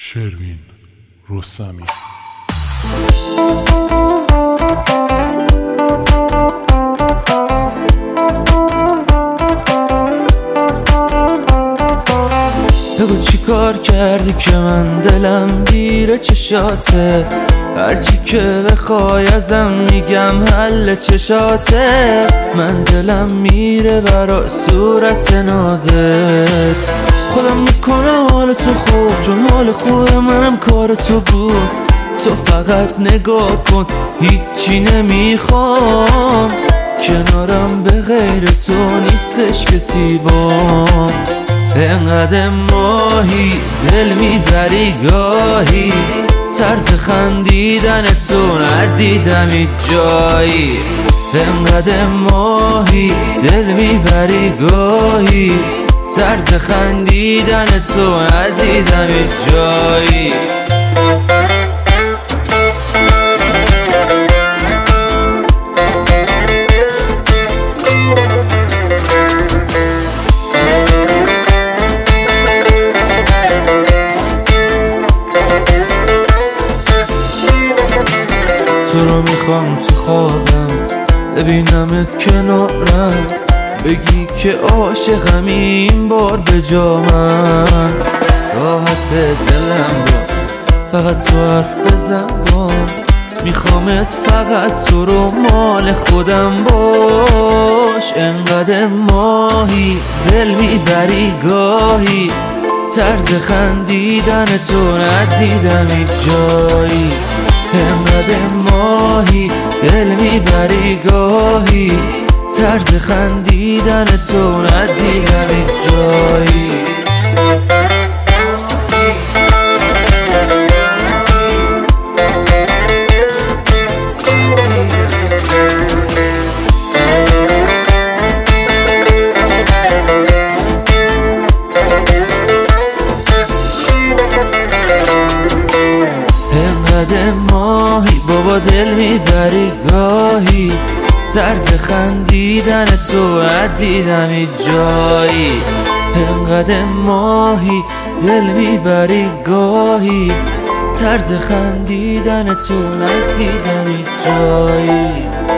شروین رستمی. بگو چی کار کردی که من دلم گیره چشاته، هرچی که بخوای ازم میگم حل چشاته. من دلم میره برا صورت نازت، خودم میکنم حال تو خوب، چون حال خوب منم کار تو بود. تو فقط نگاه کن، هیچی نمیخوام، کنارم به غیر تو نیستش کسی بام. انقدر ماهی دل میبری گاهی، طرز خندیدن تو ندیدم هیچ جایی. انقدر ماهی دل میبری گاهی، طرز خندیدن تو ندیدم هیچ جایی. تو رو میخوام تو خوابم ببینمت کنارم، بگی که عاشقم این بار به جا من. راحت دلم با فقط تو حرف بزن با، میخوامت فقط تو رو مال خودم باش. انقدر ماهی دل میبری گاهی، طرز خندیدن تو ندیدم هیچ جایی. انقدر ماهی دل میبری گاهی، طرز خندیدن تو ندیدم هیچ جایی. انقدر ماهی بابا دل میبری گاهی، طرز خندیدن تو ندیدم هیچ جایی. انقدر ماهی دل میبری گاهی، طرز خندیدن تو ندیدم هیچ جایی.